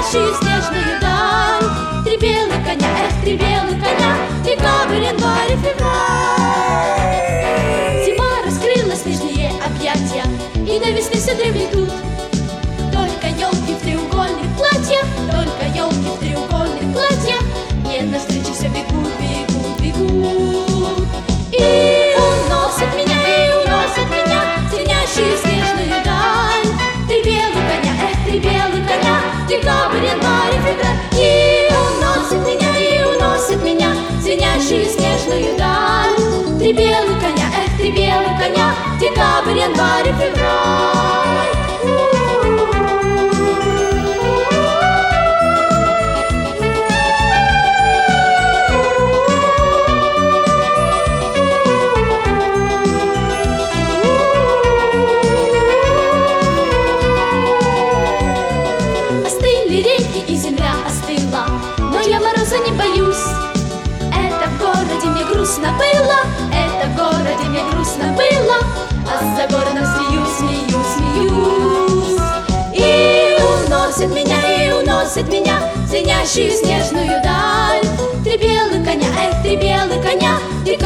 звенящую снежную даль. Три белых коня, эх, три белых коня, декабрь, январь и февраль. Зима раскрыла снежные объятия, и до весны все дремлют. Только елки в треугольных платьях, только елки в треугольных платьях, мне навстречу все бегут, бегут, бегут. И уносят меня, звенящую снежную даль. Три белых коня, эх, три белых коня, декабрь, январь и февраль. И уносят меня, звенящую снежную даль. Три белых коня, эх, три белых коня, декабрь, январь и февраль. Я мороза не боюсь. Это в городе мне грустно было, это в городе мне грустно было, а за городом смеюсь. И уносят меня, звенящую снежную даль. Три белых коня, эх, три белых коня,